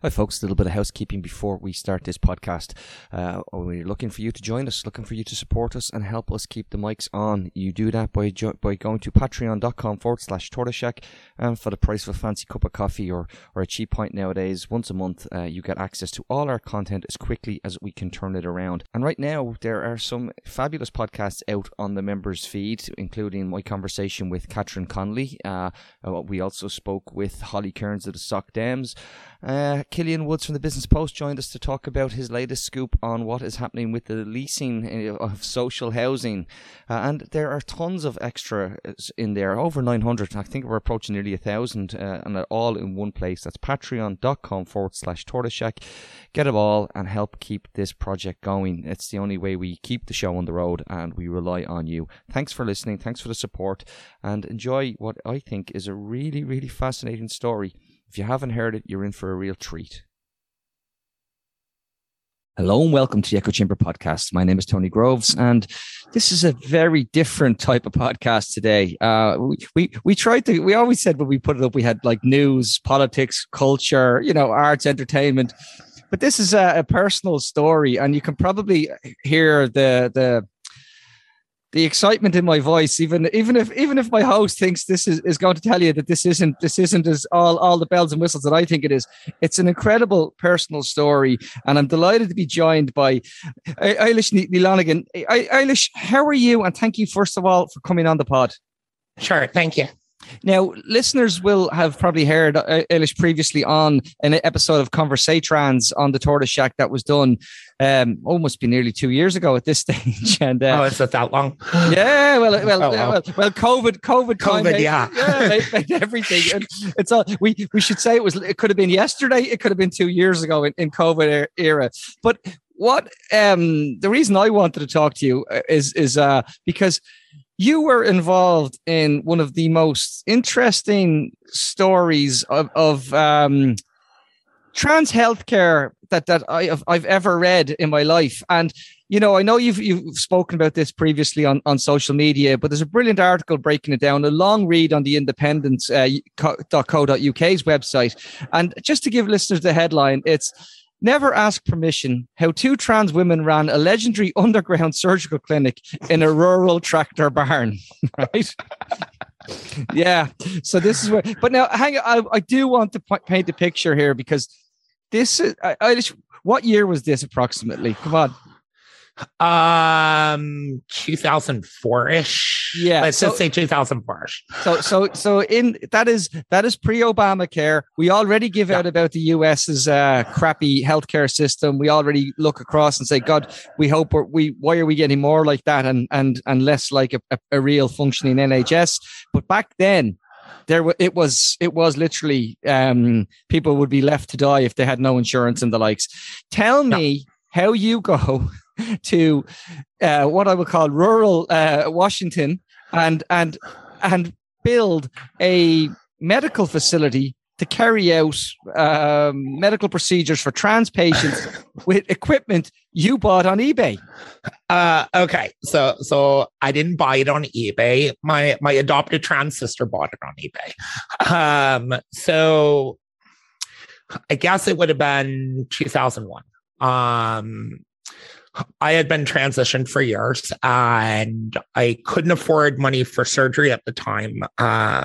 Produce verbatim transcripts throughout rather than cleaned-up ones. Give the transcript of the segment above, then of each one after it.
Hi folks, a little bit of housekeeping before we start this podcast. Uh, we're looking for you to join us, looking for you to support us and help us keep the mics on. You do that by jo- by going to patreon.com forward slash tortoiseshack, and for the price of a fancy cup of coffee or, or a cheap pint nowadays, once a month uh, you get access to all our content as quickly as we can turn it around. And right now there are some fabulous podcasts out on the members feed, including my conversation with Catherine Connolly. Uh, we also spoke with Holly Kearns of the Sock Dems. Uh, Killian Woods from the Business Post joined us to talk about his latest scoop on what is happening with the leasing of social housing. Uh, and there are tons of extra in there, over nine hundred. I think we're approaching nearly a thousand, uh, and all in one place. That's patreon.com forward slash tortoiseshack. Get it all and help keep this project going. It's the only way we keep the show on the road, and we rely on you. Thanks for listening. Thanks for the support, and enjoy what I think is a really, really fascinating story. If you haven't heard it, you're in for a real treat. Hello and welcome to the Echo Chamber podcast. My name is Tony Groves, and this is a very different type of podcast today. Uh, we, we we tried to, we always said when we put it up, we had like news, politics, culture, you know, arts, entertainment. But this is a, a personal story, and you can probably hear the the the excitement in my voice, even even if even if my host thinks this is, is going to tell you that this isn't this isn't as all, all the bells and whistles that I think it is. It's an incredible personal story, and I'm delighted to be joined by Eilish Ní Lánigin. Eilish, how are you? And thank you, first of all, for coming on the pod. Sure, thank you. Now, listeners will have probably heard Eilish previously on an episode of Conversatrans on the Tortoise Shack that was done um, almost be nearly two years ago at this stage. And uh, oh, is it that long? Yeah, well, well, oh, well, well, well, COVID, COVID, COVID, made, yeah, yeah, made, made everything. And it's all we we should say it was. It could have been yesterday. It could have been two years ago in, in COVID era. But what um, the reason I wanted to talk to you is is uh, because you were involved in one of the most interesting stories of, of um, trans healthcare that, that I have, I've ever read in my life. And, you know, I know you've you've spoken about this previously on, on social media, but there's a brilliant article breaking it down, a long read on the independent dot co dot uk's website. And just to give listeners the headline, it's "Never Ask Permission, How Two Trans Women Ran a Legendary Underground Surgical Clinic in a Rural Tractor Barn." Right? Yeah. So this is where, but now hang on, I, I do want to point, paint a picture here, because this is, I, I just, what year was this approximately? Come on. Um, two thousand four-ish. Yeah, let's so, just say two thousand four-ish. So, so, so in that is that is pre-Obamacare. We already give yeah. out about the U S's uh, crappy healthcare system. We already look across and say, God, we hope we're, we. Why are we getting more like that and and and less like a, a, a real functioning N H S? But back then, there it was. It was literally um, people would be left to die if they had no insurance and the likes. Tell me no. how you go to uh, what I would call rural uh, Washington and and and build a medical facility to carry out um, medical procedures for trans patients with equipment you bought on eBay. Uh, okay, so so I didn't buy it on eBay. My my adopted trans sister bought it on eBay. Um, so I guess it would have been two thousand one. Um, I had been transitioned for years, and I couldn't afford money for surgery at the time. Um,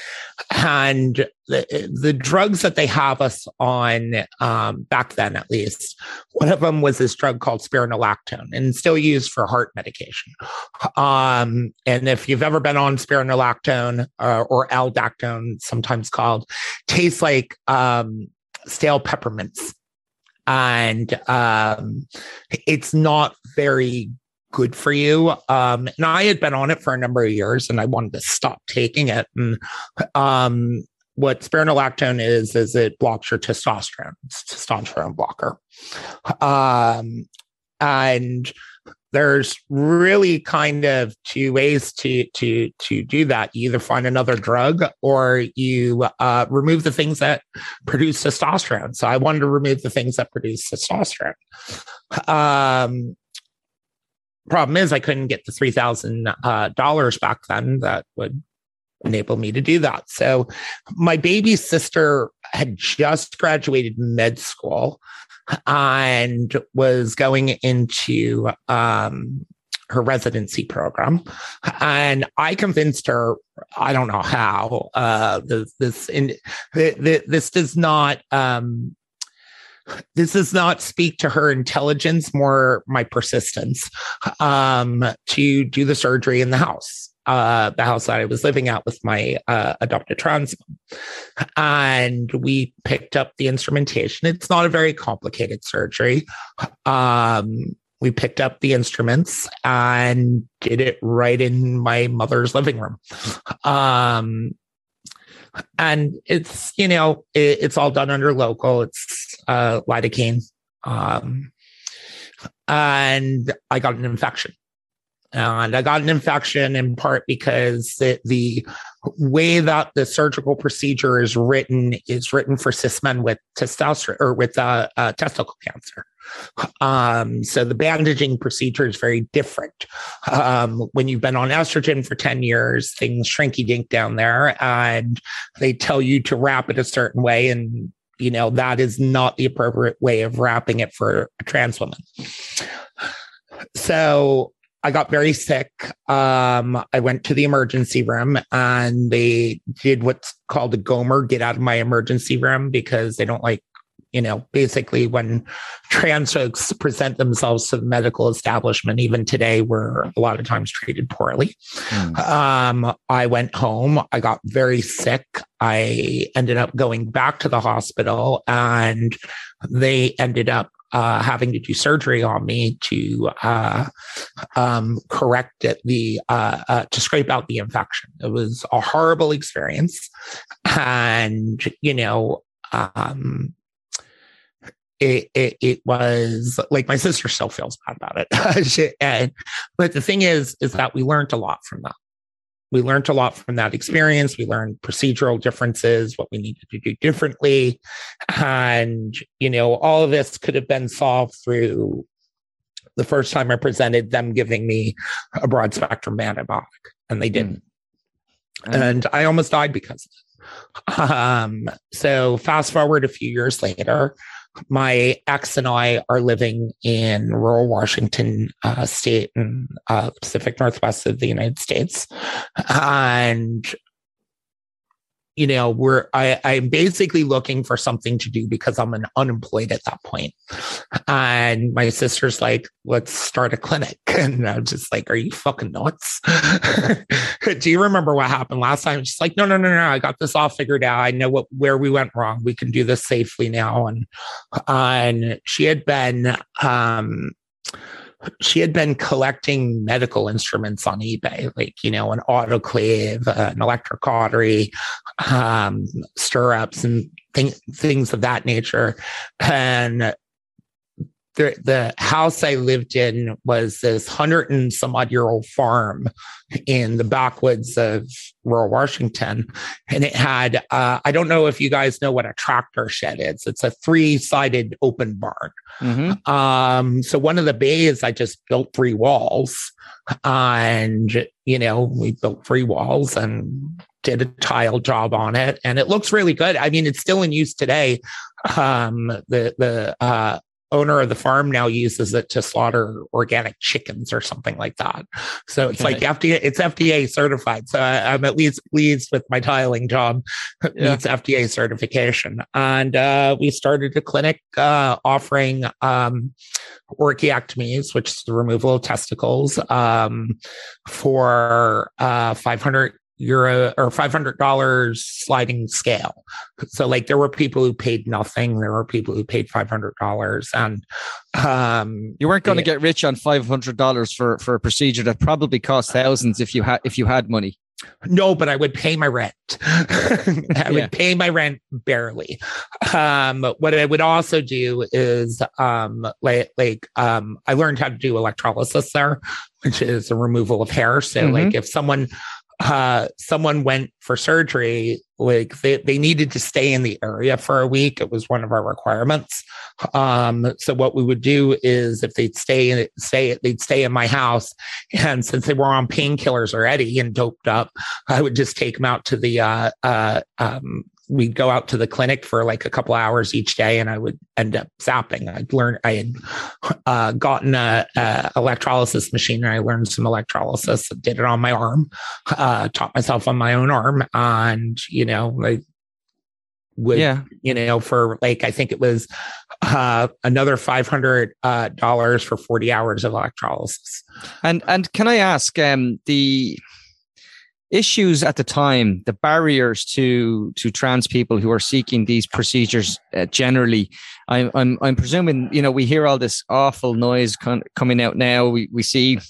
and the, the drugs that they have us on, um, back then at least, one of them was this drug called spironolactone, and still used for heart medication. Um, and if you've ever been on spironolactone, uh, or aldactone, sometimes called, tastes like um, stale peppermints. And um, it's not very good for you. Um, and I had been on it for a number of years, and I wanted to stop taking it. And um, what spironolactone is, is it blocks your testosterone. It's a testosterone blocker. Um, and there's really kind of two ways to to to do that. You either find another drug, or you uh, remove the things that produce testosterone. So I wanted to remove the things that produce testosterone. Um, problem is, I couldn't get the three thousand dollars uh, back then that would enable me to do that. So my baby sister had just graduated med school and was going into um, her residency program. And I convinced her, I don't know how, uh, this, this, in, this does not, um, this does not speak to her intelligence, more my persistence, um, to do the surgery in the house. Uh, the house that I was living at with my uh, adopted trans mom. And we picked up the instrumentation. It's not a very complicated surgery. Um, we picked up the instruments and did it right in my mother's living room. Um, and it's, you know, it, it's all done under local. It's uh, lidocaine. Um, and I got an infection. And I got an infection in part because the, the way that the surgical procedure is written is written for cis men with testosterone or with uh, uh, testicle cancer. Um, so the bandaging procedure is very different. Um, when you've been on estrogen for ten years, things shrinky dink down there, and they tell you to wrap it a certain way. And, you know, that is not the appropriate way of wrapping it for a trans woman. So I got very sick. Um, I went to the emergency room and they did what's called a Gomer, get out of my emergency room, because they don't like, you know, basically when trans folks present themselves to the medical establishment, even today, we're a lot of times treated poorly. Mm. Um, I went home. I got very sick. I ended up going back to the hospital and they ended up Uh, having to do surgery on me to uh, um, correct it, the uh, uh, to scrape out the infection. It was a horrible experience, and you know, um, it, it it was like my sister still feels bad about it. she, and, but the thing is, is that we learned a lot from that. We learned a lot from that experience. We learned procedural differences, what we needed to do differently. And, you know, all of this could have been solved through the first time I presented them giving me a broad spectrum antibiotic, and they didn't. Mm. And I almost died because of it. Um, so fast forward a few years later, my ex and I are living in rural Washington uh, state in uh, Pacific Northwest of the United States. And, you know, we're, I, I'm basically looking for something to do because I'm an unemployed at that point. And my sister's like, let's start a clinic. And I'm just like, are you fucking nuts? Do you remember what happened last time? She's like, no, no, no, no. I got this all figured out. I know what, where we went wrong. We can do this safely now. And, and she had been, um, she had been collecting medical instruments on eBay, like, you know, an autoclave, uh, an electric cautery, um, stirrups and th- things of that nature. And the, the house I lived in was this hundred and some odd year old farm in the backwoods of rural Washington. And it had, uh, I don't know if you guys know what a tractor shed is. It's a three sided open barn. Mm-hmm. Um, so one of the bays, I just built three walls and, you know, we built three walls and did a tile job on it. And it looks really good. I mean, it's still in use today. Um, the, the, uh, owner of the farm now uses it to slaughter organic chickens or something like that. So it's okay. Like F D A, it's F D A certified. So I, I'm at least pleased with my tiling job. Yeah. It's F D A certification. And uh, we started a clinic uh, offering um, orchiectomies, which is the removal of testicles, um, for uh, five hundred euro or five hundred dollars sliding scale. So like there were people who paid nothing. There were people who paid five hundred dollars. And um, you weren't going to get rich on five hundred dollars for, for a procedure that probably cost thousands if you had, if you had money. No, but I would pay my rent. I yeah. would pay my rent barely. Um, what I would also do is um, like, like um, I learned how to do electrolysis there, which is a removal of hair. So mm-hmm. like if someone Uh, someone went for surgery, like they, they needed to stay in the area for a week. It was one of our requirements. Um, so what we would do is if they'd stay in stay they'd stay in my house, and since they were on painkillers already and doped up, I would just take them out to the uh, uh, um, we'd go out to the clinic for like a couple hours each day, and I would end up zapping. I'd learn, I had uh, gotten a, a electrolysis machine, and I learned some electrolysis, did it on my arm, uh, taught myself on my own arm. And, you know, I would, yeah. you know, for like, I think it was uh, another five hundred dollars uh, for forty hours of electrolysis. And, and can I ask, um, the issues at the time, the barriers to to trans people who are seeking these procedures uh, generally, I'm I'm I'm presuming, you know, we hear all this awful noise con- coming out now. We we see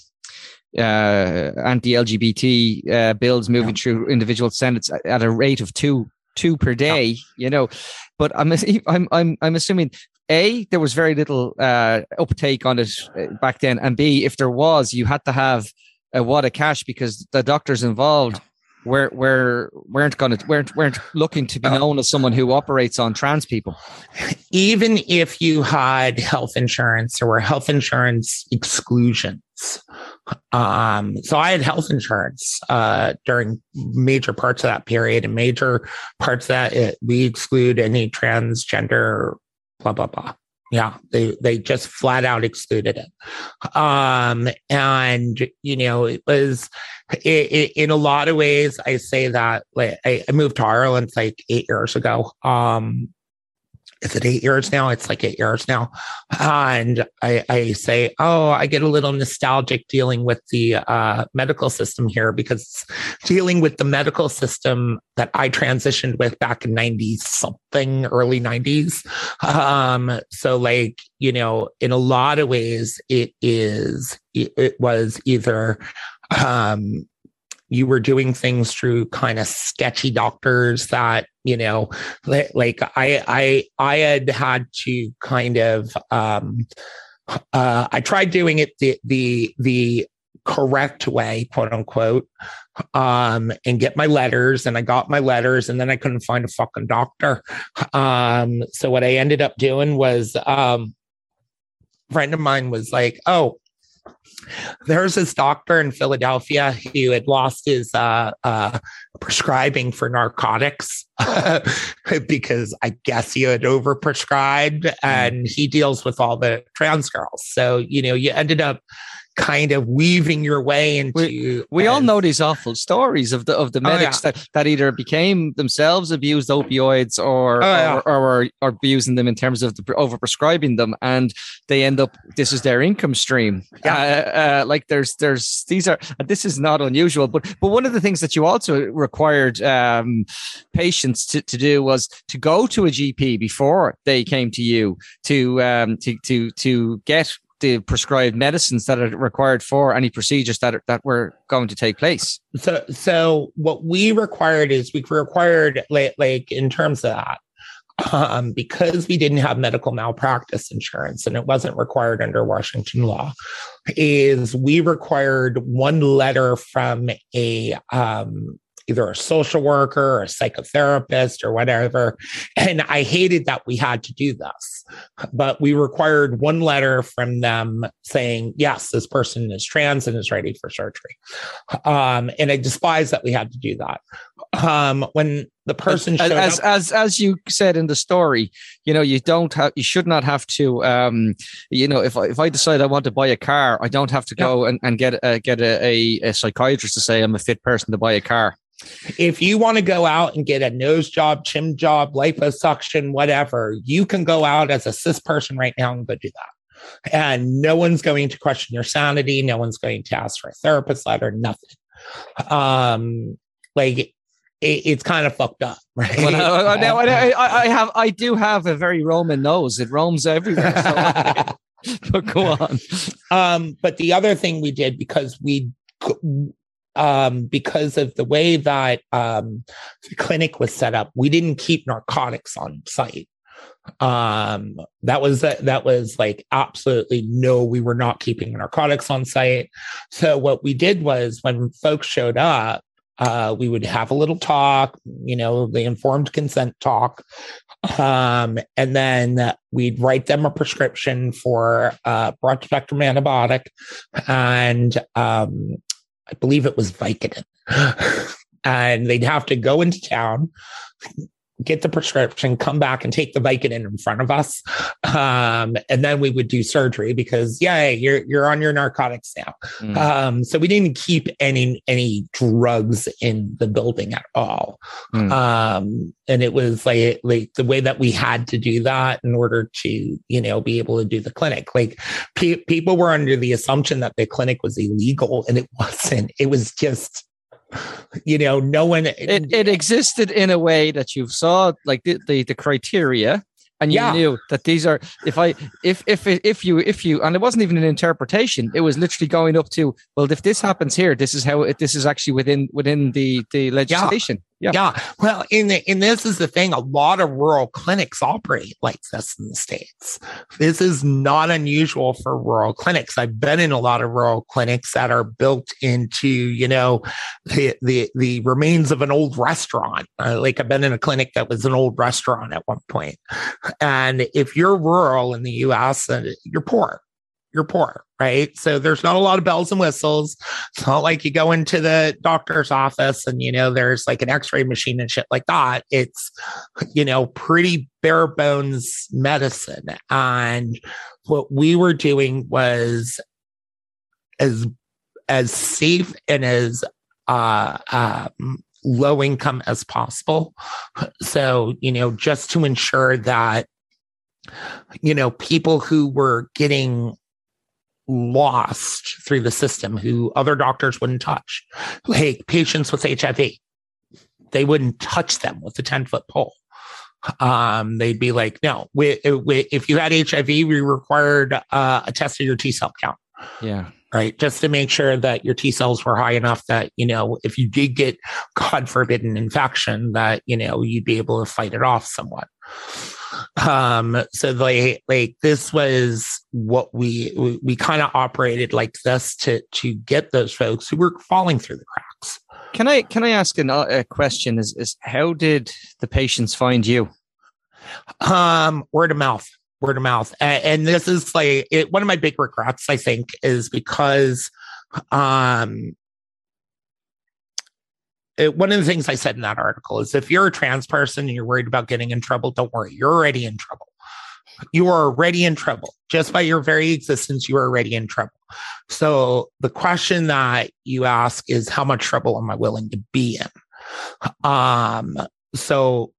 uh, anti-L G B T uh, bills moving yeah. through individual senates at a rate of two two per day. Yeah. You know, but I'm I'm I'm I'm assuming A, there was very little uh, uptake on it back then, and B, if there was, you had to have a wad of cash because the doctors involved were, were, weren't going to weren't weren't looking to be known as someone who operates on trans people. Even if you had health insurance, there were health insurance exclusions. Um, so I had health insurance uh, during major parts of that period, and major parts of that it, we exclude any transgender, blah blah blah. Yeah, they, they just flat out excluded it. Um, and, you know, it was it, it, in a lot of ways, I say that like, I, I moved to Ireland like eight years ago. Um, is it eight years now? It's like eight years now. And I, I say, oh, I get a little nostalgic dealing with the uh, medical system here, because dealing with the medical system that I transitioned with back in ninety something, early nineties. Um, so like, you know, in a lot of ways, it is, it, it was either, um, you were doing things through kind of sketchy doctors that, you know, like I, I, I had had to kind of, um, uh, I tried doing it the, the, the correct way, quote unquote, um, and get my letters, and I got my letters, and then I couldn't find a fucking doctor. Um, so what I ended up doing was, um, a friend of mine was like, oh, there's this doctor in Philadelphia who had lost his uh, uh, prescribing for narcotics because I guess he had overprescribed, and he deals with all the trans girls. So, you know, you ended up kind of weaving your way into. We, we uh, all know these awful stories of the of the medics oh, yeah. that, that either became themselves abused opioids or, oh, yeah. or, or, or abusing them in terms of the overprescribing them, and they end up. This is their income stream. Yeah. Uh, uh, like there's there's these are this is not unusual, but but one of the things that you also required um, patients to, to do was to go to a G P before they came to you to um, to to to get the prescribed medicines that are required for any procedures that are, that were going to take place. So, so what we required is we required like, like in terms of that, um, because we didn't have medical malpractice insurance and it wasn't required under Washington law, is we required one letter from a, um, either a social worker or a psychotherapist or whatever. And I hated that we had to do this, but we required one letter from them saying, yes, this person is trans and is ready for surgery. Um, and I despise that we had to do that. Um, when the person as, showed as, up, as, as you said in the story, you know, you don't have, you should not have to, um, you know, if I, if I decide I want to buy a car, I don't have to go yeah. and, and get, a, get a, a, a psychiatrist to say I'm a fit person to buy a car. If you want to go out and get a nose job, chin job, liposuction, whatever, you can go out as a cis person right now and go do that. And no one's going to question your sanity. No one's going to ask for a therapist letter, nothing. Um, like it, it's kind of fucked up, right? Well, I, now, I, I have, I do have a very Roman nose. It roams everywhere. So but go on. Um, but the other thing we did, because we Um, because of the way that um, the clinic was set up, we didn't keep narcotics on site. Um, that was uh, that was like absolutely no, we were not keeping narcotics on site. So what we did was when folks showed up, Uh, we would have a little talk, you know, the informed consent talk. Um, and then we'd write them a prescription for a broad spectrum antibiotic. And um, I believe it was Vicodin. And they'd have to go into town, get the prescription, come back and take the Vicodin in front of us. Um, and then we would do surgery because, yeah, you're, you're on your narcotics now. Mm. Um, so we didn't keep any, any drugs in the building at all. Mm. Um, and it was like, like the way that we had to do that in order to, you know, be able to do the clinic. Like pe- people were under the assumption that the clinic was illegal, and it wasn't. It was just, you know, no one. It, it existed in a way that you saw, like the, the, the criteria, and you yeah. knew that these are. If I, if if if you if you, and it wasn't even an interpretation. It was literally going up to, well, if this happens here, this is how it. This is actually within within the the legislation. Yeah. Yeah. yeah. Well, in the, in this is the thing. A lot of rural clinics operate like this in the States. This is not unusual for rural clinics. I've been in a lot of rural clinics that are built into, you know, the the, the remains of an old restaurant. Uh, like I've been in a clinic that was an old restaurant at one point. And if you're rural in the U S, uh, you're poor. You're poor, right? So there's not a lot of bells and whistles. It's not like you go into the doctor's office and, you know, there's like an x-ray machine and shit like that. It's, you know, pretty bare bones medicine. And what we were doing was as, as safe and as uh, um, low income as possible. So, you know, just to ensure that, you know, people who were getting lost through the system, who other doctors wouldn't touch, like patients with H I V, they wouldn't touch them with a ten foot pole. Um, they'd be like, no, we, we, if you had H I V, we required uh, a test of your T cell count. Yeah. Right. Just to make sure that your T cells were high enough that, you know, if you did get, God forbid, an infection, that, you know, you'd be able to fight it off somewhat. Um, so they, like, this was what we, we, we kind of operated like this to, to get those folks who were falling through the cracks. Can I, can I ask an, a question is, is how did the patients find you? Um, word of mouth, word of mouth. And, and this is like it, one of my big regrets, I think, is because, um, It, one of the things I said in that article is if you're a trans person and you're worried about getting in trouble, don't worry. You're already in trouble. You are already in trouble. Just by your very existence, you are already in trouble. So the question that you ask is, how much trouble am I willing to be in? Um, so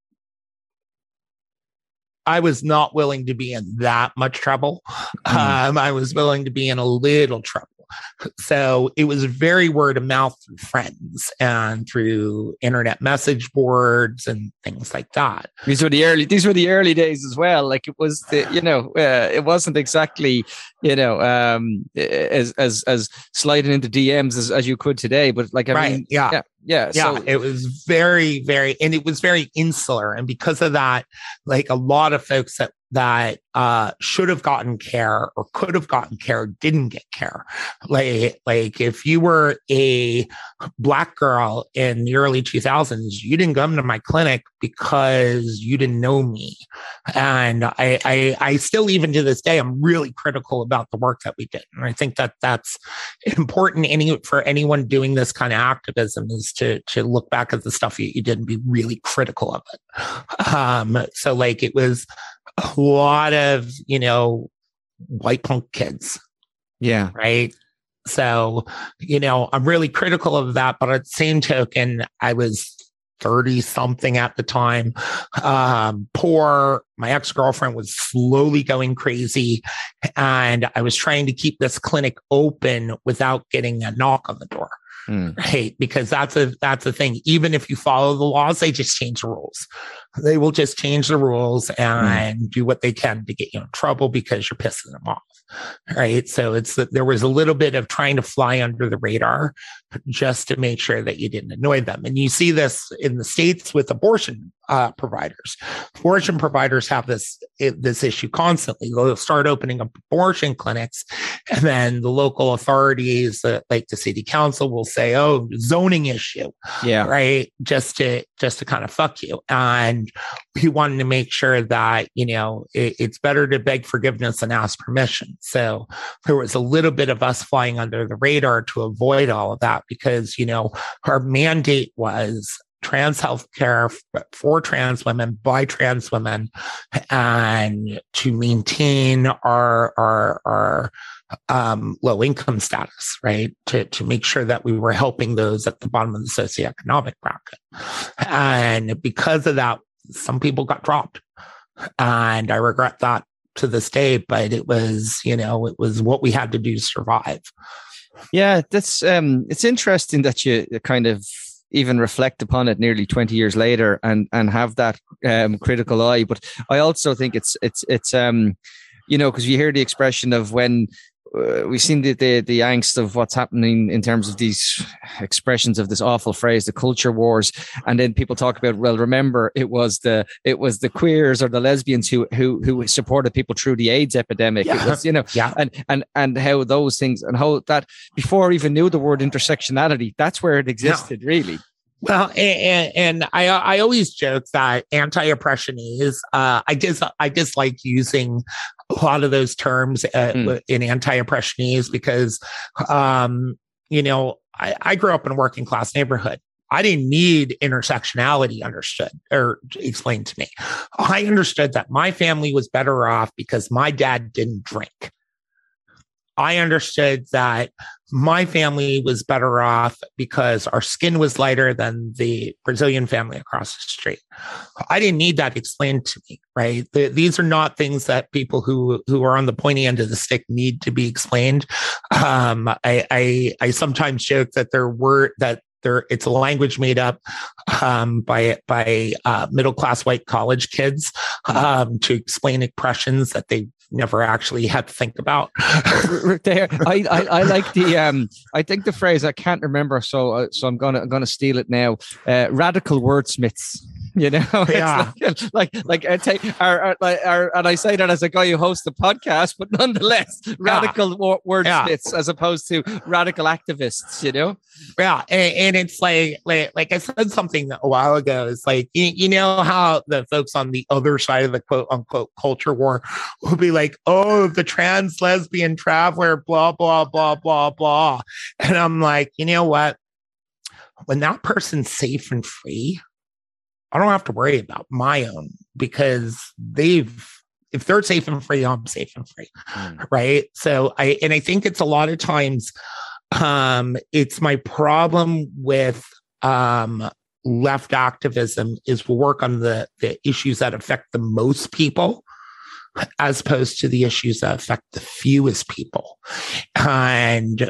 I was not willing to be in that much trouble. Mm. Um, I was willing to be in a little trouble. So it was very word of mouth through friends and through internet message boards and things like that. These were the early, these were the early days as well. Like it was, the, you know, uh, it wasn't exactly, you know, um, as as as sliding into D Ms as, as you could today. But like, I right, mean, yeah, yeah, yeah, yeah. So, it was very, very, and it was very insular, and because of that, like a lot of folks that. that uh, should have gotten care or could have gotten care didn't get care. Like, like if you were a Black girl in the early two thousands, you didn't come to my clinic because you didn't know me. And I, I, I still, even to this day, I'm really critical about the work that we did. And I think that that's important any, for anyone doing this kind of activism is to, to look back at the stuff you, you did and be really critical of it. Um, so like it was a lot of, you know, white punk kids. Yeah. Right. So, you know, I'm really critical of that. But at the same token, I was thirty something at the time. Um, poor. My ex-girlfriend was slowly going crazy. And I was trying to keep this clinic open without getting a knock on the door. Mm. Right. Because that's a, that's the thing. Even if you follow the laws, they just change the rules. They will just change the rules and mm. do what they can to get you in trouble because you're pissing them off. Right. So it's that there was a little bit of trying to fly under the radar just to make sure that you didn't annoy them. And you see this in the States with abortion uh, providers. Abortion providers have this this issue constantly. They'll start opening up abortion clinics, and then the local authorities, uh, like the city council, will say, "Oh, zoning issue," yeah, right, just to just to kind of fuck you. And we wanted to make sure that, you know, it, it's better to beg forgiveness than ask permission. So there was a little bit of us flying under the radar to avoid all of that, because, you know, our mandate was trans healthcare for trans women by trans women, and to maintain our our our um, low income status, right? To to make sure that we were helping those at the bottom of the socioeconomic bracket. And because of that, some people got dropped, and I regret that to this day. But it was, you know, it was what we had to do to survive. Yeah, that's um, it's interesting that you kind of even reflect upon it nearly twenty years later and and have that um, critical eye. But I also think it's it's it's um you know, because you hear the expression of when uh, we've seen the, the the angst of what's happening in terms of these expressions of this awful phrase, the culture wars, and then people talk about, well, remember it was the it was the queers or the lesbians who who who supported people through the AIDS epidemic. Yeah. It was, you know, yeah. and and and how those things, and how that before I even knew the word intersectionality, that's where it existed, yeah. really. Well, and, and I I always joke that anti-oppression is uh, I dis I dislike using a lot of those terms uh, mm. in anti-oppressionese, because um, you know, I, I grew up in a working class neighborhood. I didn't need intersectionality understood or explained to me. I understood that my family was better off because my dad didn't drink. I understood that my family was better off because our skin was lighter than the Brazilian family across the street. I didn't need that explained to me, right? The, these are not things that people who, who are on the pointy end of the stick need to be explained. Um, I, I, I sometimes joke that there were, that there, it's a language made up um, by by uh, middle class white college kids um, to explain expressions that they never actually had to think about. there, I, I I like the um I think the phrase, I can't remember, so uh, so I'm gonna I'm gonna steal it now. Uh, radical wordsmiths. You know, yeah, it's like like, like I take our, our, our, and I say that as a guy who hosts the podcast, but nonetheless, radical yeah. wordsmiths yeah. as opposed to radical activists. You know, yeah, and, and it's like, like like I said something a while ago. It's like, you, you know how the folks on the other side of the quote unquote culture war will be like, oh, the trans lesbian traveler, blah blah blah blah blah, and I'm like, you know what? When that person's safe and free, I don't have to worry about my own, because they've, if they're safe and free, I'm safe and free. Mm. Right. So I, and I think it's a lot of times, um, it's my problem with, um, left activism is we'll work on the, the issues that affect the most people, as opposed to the issues that affect the fewest people. And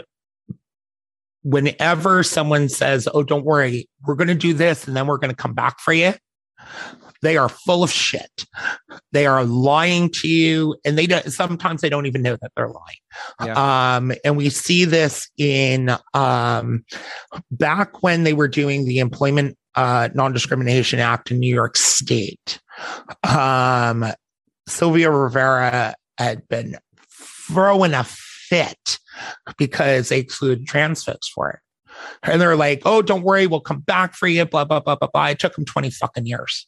whenever someone says, oh, don't worry, we're going to do this and then we're going to come back for you, they are full of shit. They are lying to you, and they don't, sometimes they don't even know that they're lying. Yeah. Um, and we see this in um, back when they were doing the Employment uh, Non-Discrimination Act in New York State. Um, Sylvia Rivera had been throwing a fit because they excluded trans folks for it. And they're like, oh, don't worry, we'll come back for you, blah, blah, blah, blah, blah. It took them twenty fucking years.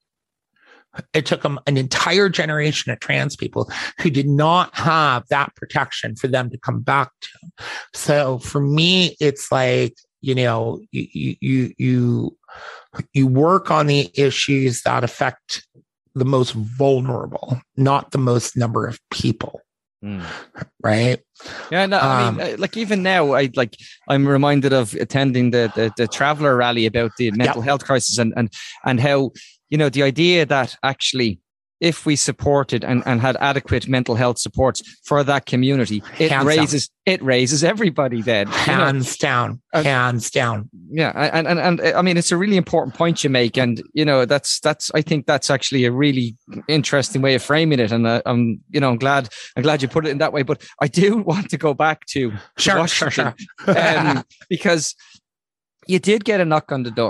It took them an entire generation of trans people who did not have that protection for them to come back to. So for me, it's like, you know, you, you, you, you work on the issues that affect the most vulnerable, not the most number of people. Mm. Right. Yeah. No, I um, mean, like even now, I like I'm reminded of attending the the, the Traveller rally about the mental yep. health crisis, and and and how, you know, the idea that actually, if we supported and, and had adequate mental health supports for that community, it hands raises down. it raises everybody then. Hands you know? down. Uh, hands down. Yeah. And, and and I mean, it's a really important point you make. And, you know, that's that's I think that's actually a really interesting way of framing it. And uh, I'm, you know, I'm glad I'm glad you put it in that way. But I do want to go back to sure, Washington, sure, sure. um, because you did get a knock on the door.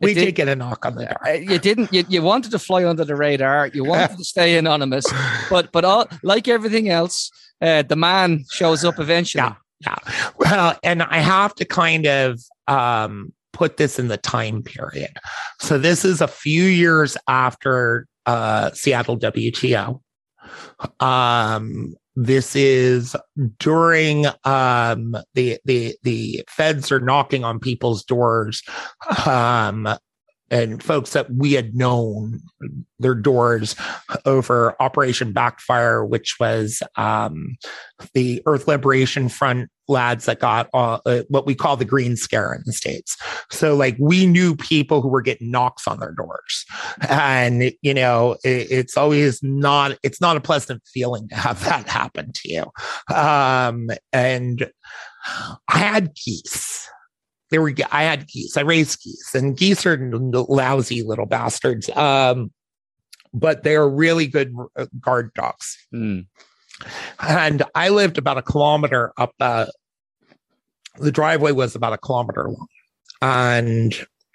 we did, did get a knock on the door. Uh, you didn't. You, you wanted to fly under the radar. You wanted to stay anonymous. But but all like everything else, uh, the man shows up eventually. Yeah, yeah. Well, and I have to kind of um, put this in the time period. So this is a few years after uh, Seattle W T O. Um, this is during um, the the the feds are knocking on people's doors, um, and folks that we had known their doors over Operation Backfire, which was um, the Earth Liberation Front lads that got uh, uh, what we call the Green Scare in the States. So like we knew people who were getting knocks on their doors, and you know it, it's always not it's not a pleasant feeling to have that happen to you. Um, and I had geese. There were I had geese. I raised geese, and geese are lousy little bastards, um, but they are really good guard dogs. Mm. And I lived about a kilometer up. Uh, the driveway was about a kilometer long, and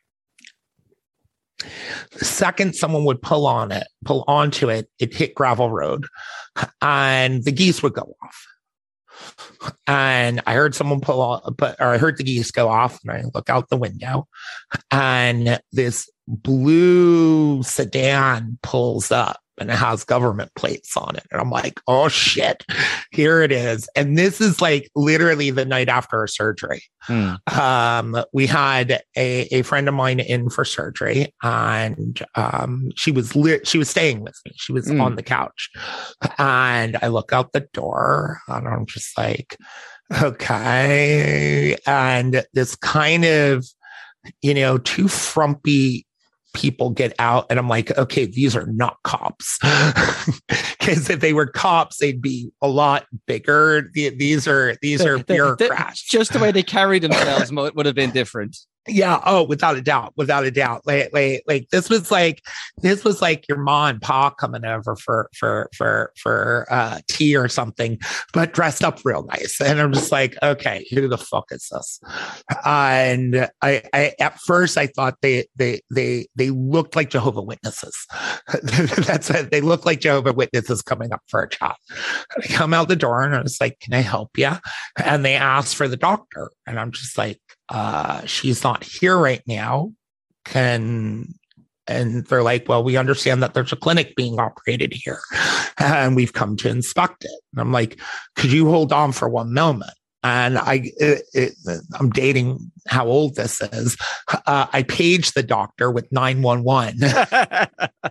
the second someone would pull on it, pull onto it, it hit gravel road, and the geese would go off. And I heard someone pull on, but or I heard the geese go off, and I look out the window, and this blue sedan pulls up, and it has government plates on it. And I'm like, oh shit, here it is. And this is like literally the night after a surgery. Hmm. Um, we had a, a friend of mine in for surgery, and um, she was li- she was staying with me. She was hmm. on the couch, and I look out the door, and I'm just like, okay. And this kind of, you know, two frumpy people get out, and I'm like, okay, these are not cops. Because if they were cops, they'd be a lot bigger. These are these are bureaucrats. Just the way they carry themselves would have been different. Yeah. Oh, without a doubt. Without a doubt. Like, like, like this was like, this was like your ma and pa coming over for, for, for, for, uh, tea or something, but dressed up real nice. And I'm just like, okay, who the fuck is this? And I, I, at first I thought they, they, they, they looked like Jehovah's Witnesses. That's it. They look like Jehovah's Witnesses coming up for a chat. I come out the door, and I was like, can I help you? And they asked for the doctor. And I'm just like, uh, she's not here right now. Can, and they're like, well, we understand that there's a clinic being operated here, and we've come to inspect it. And I'm like, could you hold on for one moment? And I, it, it, I'm dating how old this is. Uh, I paged the doctor with nine one one. I,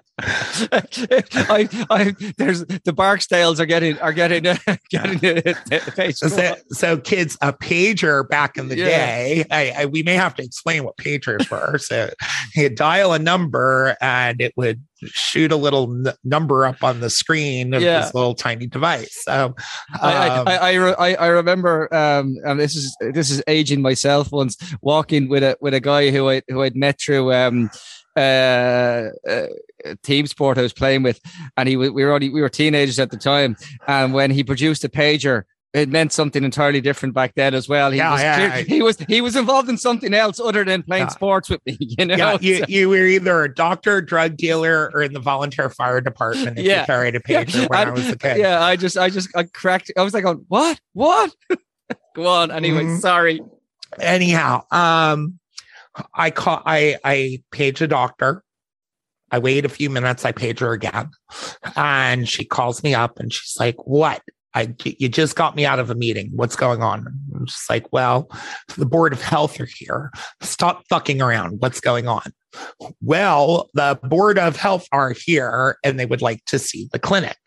I, there's the Barksdales are getting are getting uh, getting the page. So, so, kids, a pager back in the yeah. day. I, I, we may have to explain what pagers were. So, you dial a number, and it would shoot a little n- number up on the screen of yeah. this little tiny device. So, um, I, I, I, I, I remember, um, and this is this is aging myself. Once walking with a with a guy who I who I'd met through um, uh, uh, team sport I was playing with, and he we were already we were teenagers at the time, and when he produced a pager, it meant something entirely different back then as well. He, yeah, was, yeah, he was he was involved in something else other than playing yeah. sports with me. You know, yeah, you, you were either a doctor, drug dealer, or in the volunteer fire department if yeah. you carried a pager yeah. when I, I was a kid. Yeah, I just I just I cracked. I was like, oh, what, what? Go on. Anyway, mm-hmm. sorry. Anyhow, um, I call I I page a doctor. I wait a few minutes. I page her again, and she calls me up, and she's like, "What? I, you just got me out of a meeting. What's going on?" I'm just like, well, the Board of Health are here. Stop fucking around. What's going on? Well, the Board of Health are here, and they would like to see the clinic.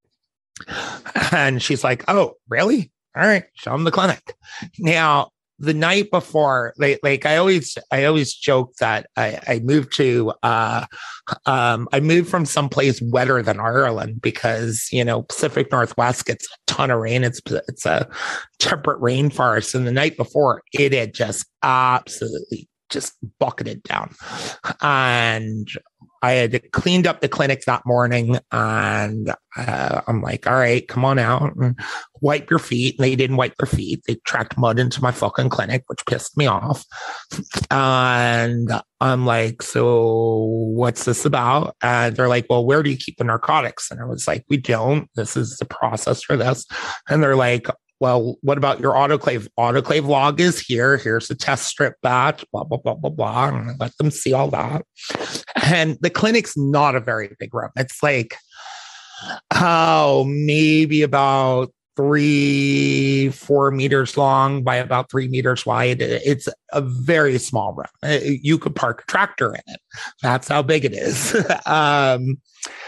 And she's like, oh, really? All right, show them the clinic. Now, the night before, like, like I always, I always joke that I, I moved to, uh, um, I moved from someplace wetter than Ireland because, you know, Pacific Northwest gets a ton of rain. It's, it's a temperate rainforest. And the night before, it had just absolutely just bucketed down. And I had cleaned up the clinic that morning, and uh, I'm like, all right, come on out and wipe your feet. And they didn't wipe their feet. They tracked mud into my fucking clinic, which pissed me off. And I'm like, so what's this about? And they're like, well, where do you keep the narcotics? And I was like, we don't. This is the process for this. And they're like, well, what about your autoclave? Autoclave log is here. Here's the test strip batch, blah, blah, blah, blah, blah. And I let them see all that. And the clinic's not a very big room. It's like, oh, maybe about three, four meters long by about three meters wide. It's a very small room. You could park a tractor in it. That's how big it is. um,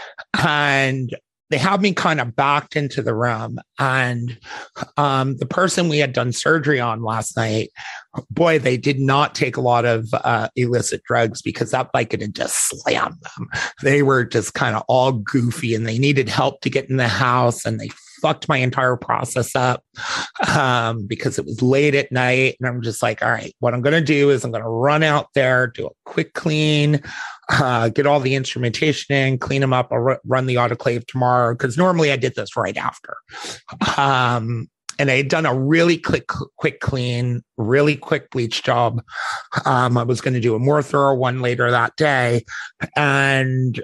and they have me kind of backed into the room, and um, the person we had done surgery on last night, boy, they did not take a lot of uh, illicit drugs, because that bike had just slammed them. They were just kind of all goofy, and they needed help to get in the house, and they fucked my entire process up um, because it was late at night. And I'm just like, all right, what I'm going to do is I'm going to run out there, do a quick clean, uh, get all the instrumentation in, clean them up. I'll r- run the autoclave tomorrow, because normally I did this right after. Um, and I had done a really quick, quick clean, really quick bleach job. Um, I was going to do a more thorough one later that day. And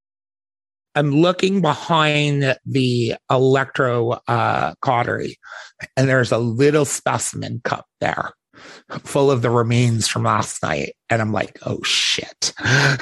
I'm looking behind the electro uh, cautery, and there's a little specimen cup there full of the remains from last night. And I'm like, oh, shit.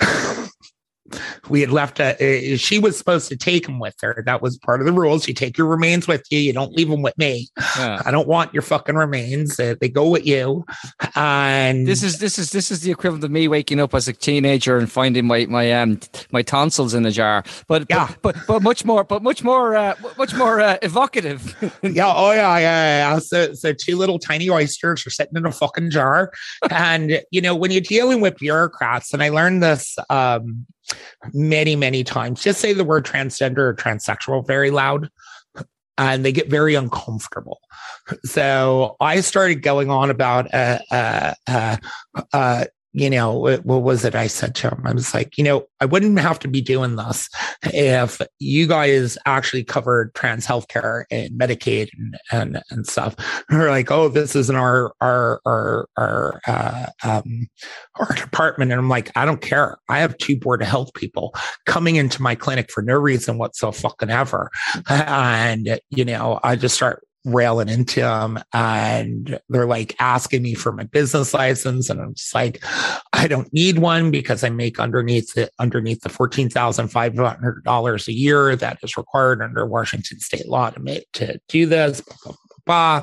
We had left a, she was supposed to take them with her. That was part of the rules. You take your remains with you. You don't leave them with me. Yeah. I don't want your fucking remains. They, they go with you. And this is this is this is the equivalent of me waking up as a teenager and finding my my um my tonsils in a jar. But yeah, but but, but much more, but much more, uh, much more uh, evocative. yeah. Oh yeah, yeah, yeah. So so two little tiny oysters are sitting in a fucking jar, and you know when you're dealing with bureaucrats, and I learned this. Um, many, many times. Just say the word transgender or transsexual very loud, and they get very uncomfortable. So I started going on about, uh, uh, uh, uh, you know, what was it I said to him? I was like, you know, I wouldn't have to be doing this if you guys actually covered trans healthcare and Medicaid and and, and stuff. And we're like, oh, this isn't our our our our uh, um, our department. And I'm like, I don't care. I have two board of health people coming into my clinic for no reason whatsoever, fucking ever. And you know, I just start railing into them, and they're like asking me for my business license, and I'm just like, I don't need one because I make underneath it underneath the fourteen thousand five hundred dollars a year that is required under Washington state law to make to do this. Blah, blah, blah, blah.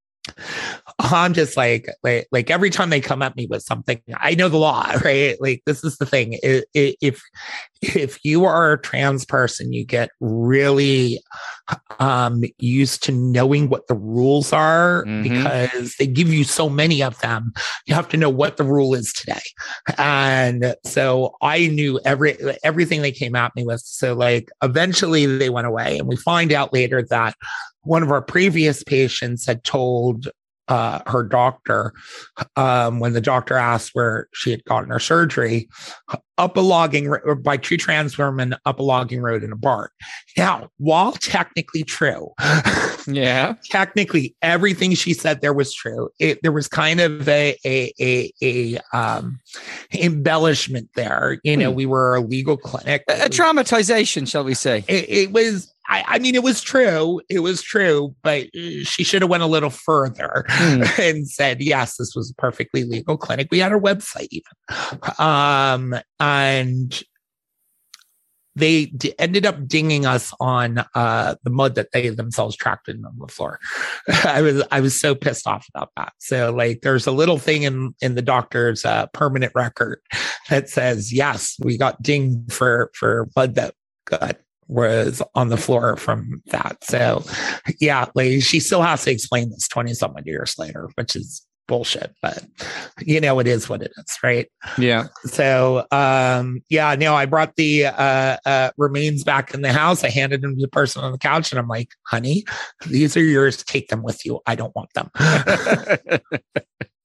I'm just like, like, like every time they come at me with something, I know the law, right? Like, this is the thing. If, if you are a trans person, you get really um, used to knowing what the rules are, mm-hmm. because they give you so many of them. You have to know what the rule is today. And so I knew every, everything they came at me with. So like, eventually they went away, and we find out later that one of our previous patients had told uh, her doctor, um, when the doctor asked where she had gotten her surgery, up a logging or by two trans women up a logging road in a barn. Now, while technically true, yeah, technically everything she said there was true. It, there was kind of a a a, a um, embellishment there. You know, hmm. we were a legal clinic, a, a traumatization, shall we say? It, it was. I, I mean, it was true. It was true, but she should have went a little further mm. and said, yes, this was a perfectly legal clinic. We had our website even. Um, and they d- ended up dinging us on uh, the mud that they themselves tracked in on the floor. I was I was so pissed off about that. So like, there's a little thing in, in the doctor's uh, permanent record that says, yes, we got dinged for, for mud that got was on the floor from that. So yeah, like she still has to explain this twenty something years later, which is bullshit, but you know, it is what it is. Right. Yeah. So, um, yeah, no, I brought the, uh, uh, remains back in the house. I handed them to the person on the couch, and I'm like, honey, these are yours. Take them with you. I don't want them.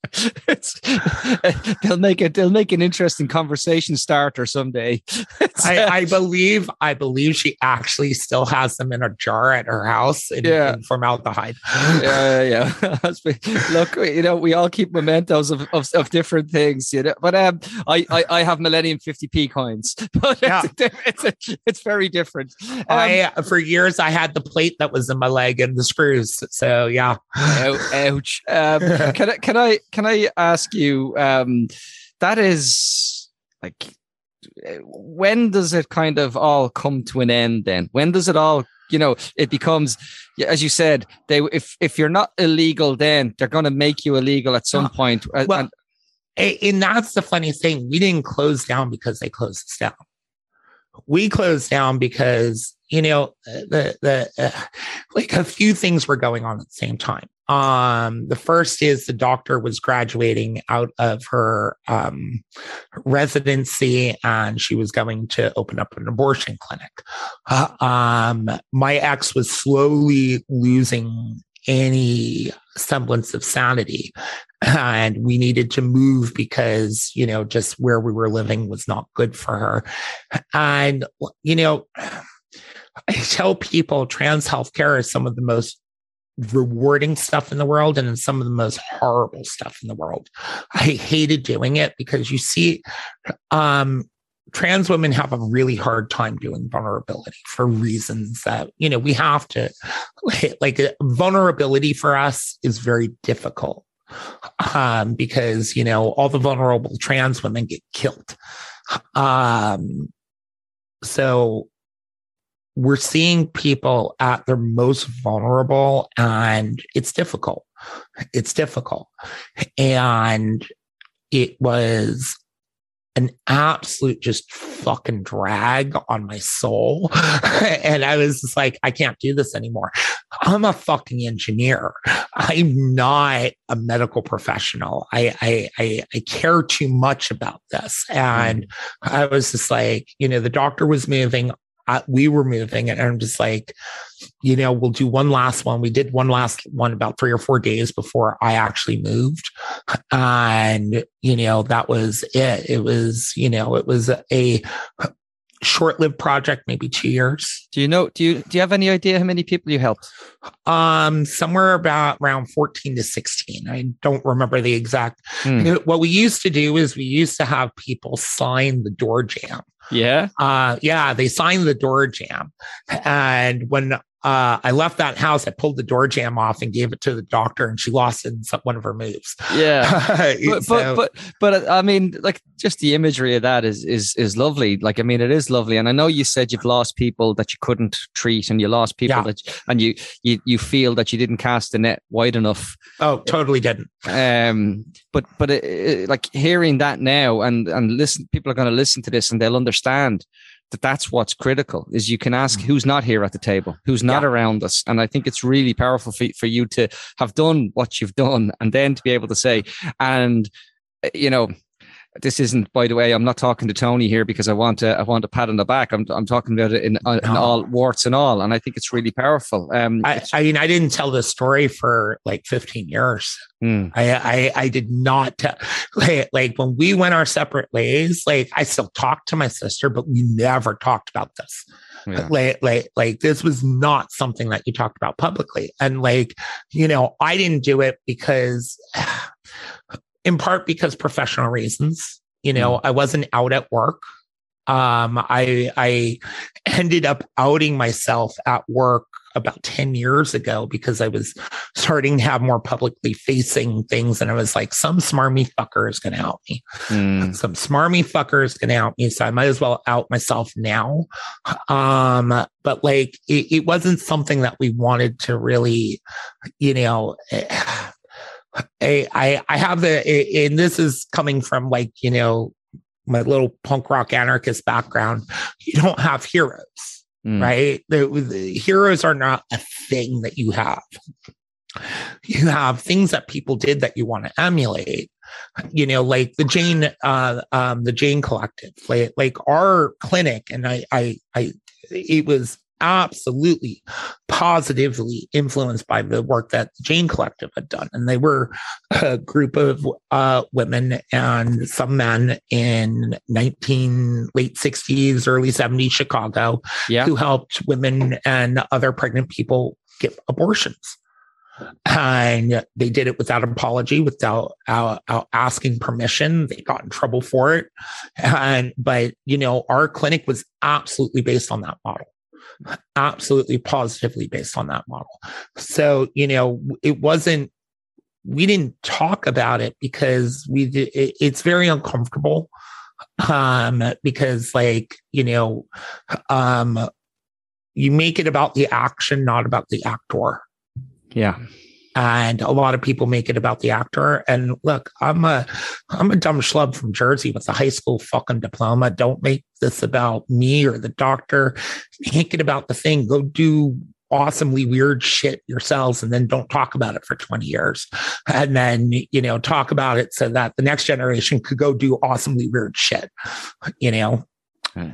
it's, they'll make it. They'll make an interesting conversation starter someday. I, I believe. I believe she actually still has them in a jar at her house in, yeah. in formaldehyde. Yeah, yeah. Look, you know, we all keep mementos of, of, of different things, you know. But um, I, I, I have Millennium fifty p coins, but yeah. it's it's, a, it's very different. Um, I for years I had the plate that was in my leg and the screws. So yeah. Ouch. Um, can I can I can I ask you? Um, that is like, when does it kind of all come to an end? Then when does it all? You know, it becomes, as you said, they if if you're not illegal, then they're going to make you illegal at some point. Well, and, and that's the funny thing. We didn't close down because they closed us down. We closed down because, you know, the the uh, like a few things were going on at the same time. Um, the first is the doctor was graduating out of her um, residency, and she was going to open up an abortion clinic. Uh, um, my ex was slowly losing any semblance of sanity, and we needed to move because, you know, just where we were living was not good for her. And, you know, I tell people trans healthcare is some of the most rewarding stuff in the world and some of the most horrible stuff in the world. I hated doing it because you see, um, trans women have a really hard time doing vulnerability for reasons that, you know, we have to, like, vulnerability for us is very difficult um, because, you know, all the vulnerable trans women get killed. Um, so we're seeing people at their most vulnerable, and it's difficult. It's difficult. And it was an absolute just fucking drag on my soul. And I was just like, I can't do this anymore. I'm a fucking engineer. I'm not a medical professional. I, I, I, I care too much about this. And I was just like, you know, the doctor was moving. Uh, we were moving, and I'm just like, you know, we'll do one last one. We did one last one about three or four days before I actually moved. And, you know, that was it. It was, you know, it was a short-lived project, maybe two years. Do you know, do you, do you have any idea how many people you helped? Um, somewhere about around fourteen to sixteen. I don't remember the exact. Hmm. What we used to do is we used to have people sign the door jam. Yeah. Uh, yeah, they signed the door jam. And when uh, I left that house, I pulled the door jam off and gave it to the doctor, and she lost it in some, one of her moves. Yeah. but, so, but, but, but I mean, like, just the imagery of that is, is, is lovely. Like, I mean, it is lovely. And I know you said you've lost people that you couldn't treat, and you lost people yeah. that, and you, you, you feel that you didn't cast the net wide enough. Oh, totally didn't. Um, but, but it, it, like hearing that now, and, and listen, people are going to listen to this and they'll understand that that's what's critical, is you can ask who's not here at the table, who's not yeah. around us. And I think it's really powerful for, for you to have done what you've done, and then to be able to say, and, you know, this isn't, by the way, I'm not talking to Tony here because I want a, I want a pat on the back. I'm, I'm talking about it in, in no. all warts and all. And I think it's really powerful. Um, I, I mean, I didn't tell this story for like fifteen years. Hmm. I, I, I did not tell, like, like when we went our separate ways, like I still talked to my sister, but we never talked about this. Yeah. Like, like, like this was not something that you talked about publicly. And like, you know, I didn't do it because in part because professional reasons, you know, mm. I wasn't out at work. Um, I, I ended up outing myself at work about ten years ago because I was starting to have more publicly facing things. And I was like, some smarmy fucker is going to out me. Mm. Some smarmy fucker is going to out me. So I might as well out myself now. Um, but like, it, it wasn't something that we wanted to really, you know, I, I, I have the, and this is coming from like, you know, my little punk rock anarchist background. You don't have heroes, mm. right? The, the heroes are not a thing that you have. You have things that people did that you want to emulate. You know, like the Jane, uh, um, the Jane Collective, like, like our clinic, and I, I, I, it was absolutely positively influenced by the work that the Jane Collective had done. And they were a group of uh, women and some men in nineteen late sixties, early seventies Chicago, yeah. who helped women and other pregnant people get abortions. And they did it without apology, without uh, uh, asking permission. They got in trouble for it. And, but, you know, our clinic was absolutely based on that model, absolutely positively based on that model. So, you know, it wasn't, we didn't talk about it because we did, it, it's very uncomfortable. Um, because like, you know, um, you make it about the action, not about the actor. Yeah. And a lot of people make it about the actor. And look, I'm a, I'm a dumb schlub from Jersey with a high school fucking diploma. Don't make this about me or the doctor. Make it about the thing. Go do awesomely weird shit yourselves and then don't talk about it for twenty years. And then, you know, talk about it so that the next generation could go do awesomely weird shit, you know? Uh.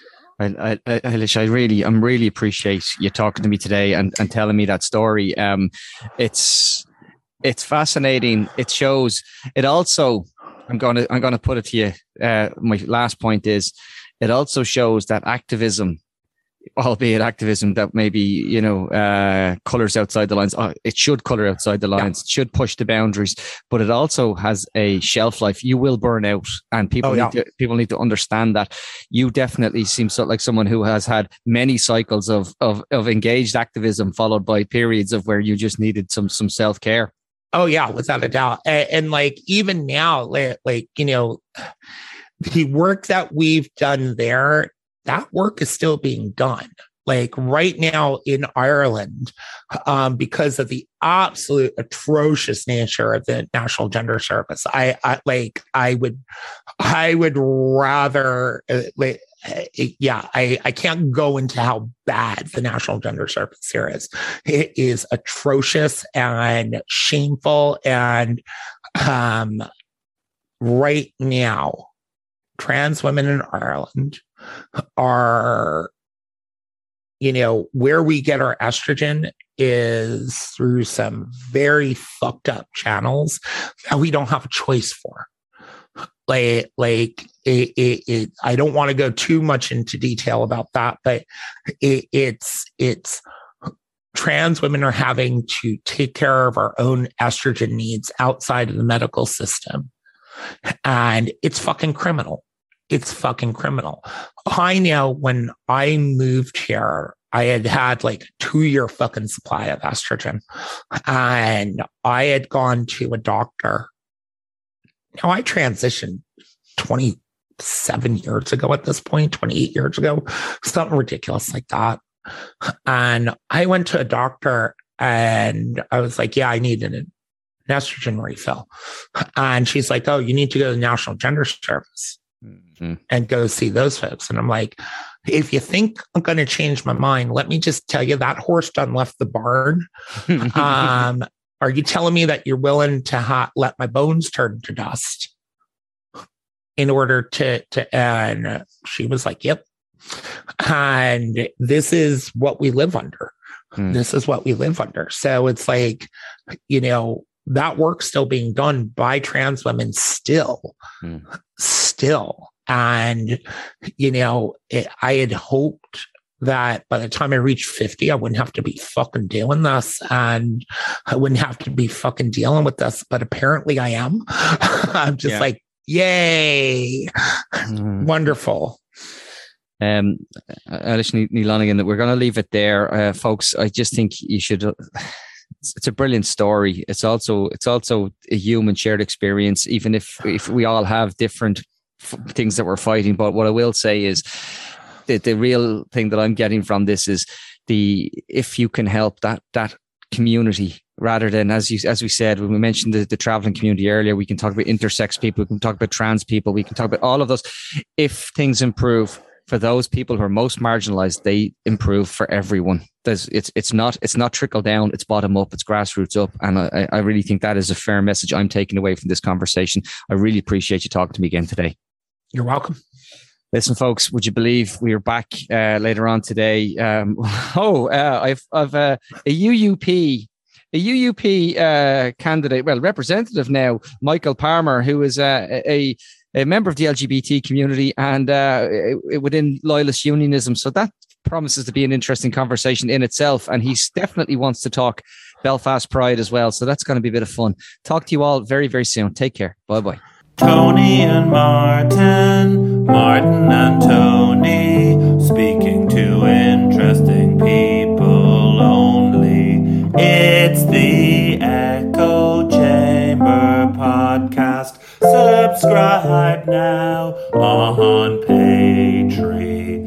I, I, I, I really, I'm really appreciate you talking to me today and, and telling me that story. Um, it's, it's fascinating. It shows, it also, I'm going to, I'm going to put it to you. Uh, my last point is it also shows that activism, albeit activism that maybe, you know, uh, colors outside the lines. Uh, it should color outside the lines. Yeah. It should push the boundaries, but it also has a shelf life. You will burn out, and people oh, yeah. need to people need to understand that. You definitely seem so like someone who has had many cycles of of of engaged activism, followed by periods of where you just needed some some self care. Oh yeah, without a doubt. And, and like even now, like, like you know, the work that we've done there. That work is still being done. Like right now in Ireland, um, because of the absolute atrocious nature of the National Gender Service, I, I like I would, I would rather, uh, like, yeah, I, I can't go into how bad the National Gender Service here is. It is atrocious and shameful, and um, right now, trans women in Ireland are, you know, where we get our estrogen is through some very fucked up channels that we don't have a choice for. Like, like it, it, it I don't want to go too much into detail about that, but it, it's, it's, trans women are having to take care of our own estrogen needs outside of the medical system. And it's fucking criminal. It's fucking criminal. I know when I moved here, I had had like a two year fucking supply of estrogen, and I had gone to a doctor. Now I transitioned twenty-seven years ago at this point, twenty-eight years ago, something ridiculous like that. And I went to a doctor and I was like, yeah, I need an estrogen refill. And she's like, oh, you need to go to the National Gender Service. Mm-hmm. And go see those folks. And I'm like, if you think I'm going to change my mind, let me just tell you that horse done left the barn. um, are you telling me that you're willing to ha- let my bones turn to dust in order to, to, and she was like, yep. And this is what we live under. Mm. This is what we live under. So it's like, you know, that work's still being done by trans women still, mm. still. And, you know, it, I had hoped that by the time I reached fifty, I wouldn't have to be fucking doing this and I wouldn't have to be fucking dealing with this. But apparently I am. I'm just yeah. like, yay, mm. wonderful. Um, Eilish Ní Lonergan, we're going to leave it there, uh, folks. I just think you should. Uh, it's, it's a brilliant story. It's also it's also a human shared experience, even if if we all have different f- things that we're fighting. But what I will say is, the the real thing that I'm getting from this is the if you can help that that community. Rather than, as you, as we said, when we mentioned the, the traveling community earlier, we can talk about intersex people, we can talk about trans people, we can talk about all of those. If things improve for those people who are most marginalized, they improve for everyone. There's, it's it's not it's not trickle down, it's bottom up, it's grassroots up. And I, I really think that is a fair message I'm taking away from this conversation. I really appreciate you talking to me again today. You're welcome. Listen, folks, would you believe we are back uh, later on today? Um, oh, uh, I've, I've uh, a U U P, a U U P uh, candidate, well, representative now, Michael Palmer, who is uh, a a member of the L G B T community and uh, within loyalist unionism. So that promises to be an interesting conversation in itself. And he definitely wants to talk Belfast Pride as well. So that's going to be a bit of fun. Talk to you all very, very soon. Take care. Bye-bye. Tony and Martin, Martin and Tony, speaking to interesting people only. It's the Echo Chamber podcast. Subscribe now on Patreon.